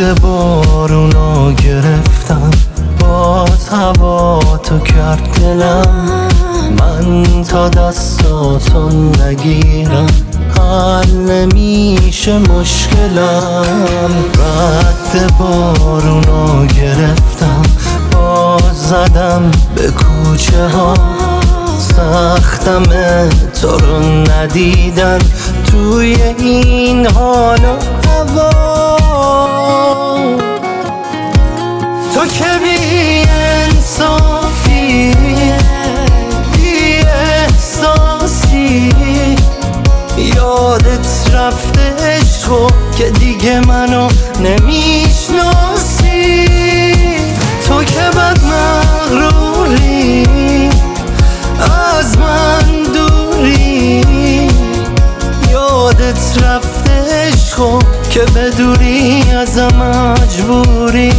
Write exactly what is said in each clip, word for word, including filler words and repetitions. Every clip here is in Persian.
رد بارونا گرفتم، باز هوا تو کرد دلم. من تا دستاتو نگیرم حل نمیشه مشکلم. رد بارونا گرفتم، باز زدم به کوچه ها. سختمه تو رو ندیدن توی این حال و هوا. تو که بی انصافی، بی احساسی، یادت رفته عشقو که دیگه منو نمیشناسی. تو که بد مغروری، از من دوری، یادت رفته عشقو که بدوری ازم مجبوری.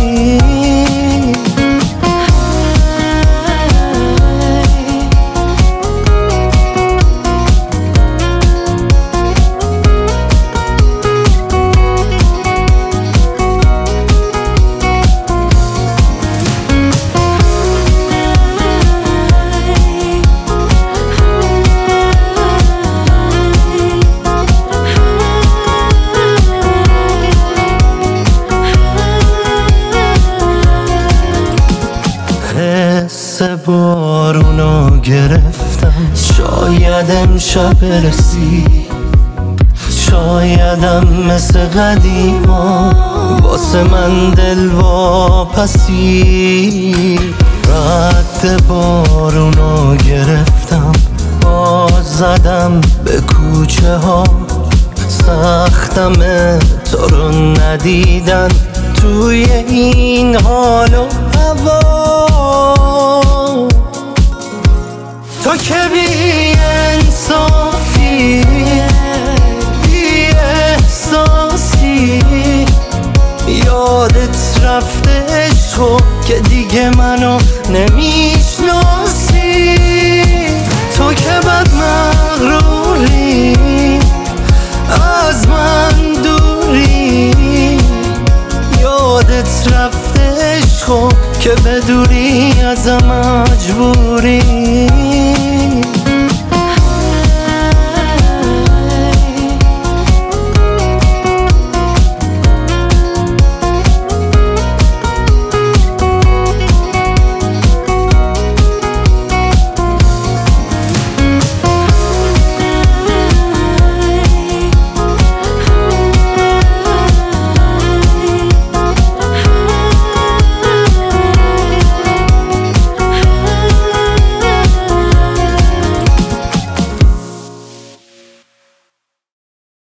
حس بارونا گرفتم، شاید امشب برسی، شایدم مثل قدیما واسه من دل واپسی. رد بارونا گرفتم، باز زدم به کوچه ها. سختمه تو رو ندیدن توی این حال و هوا. تو که بی انصافی، بی احساسی، یادت رفته عشقو که دیگه منو نمیشناسی. تو که بد مغروری، از من دوری، یادت رفته عشقو که بدوری ازم مجبوری.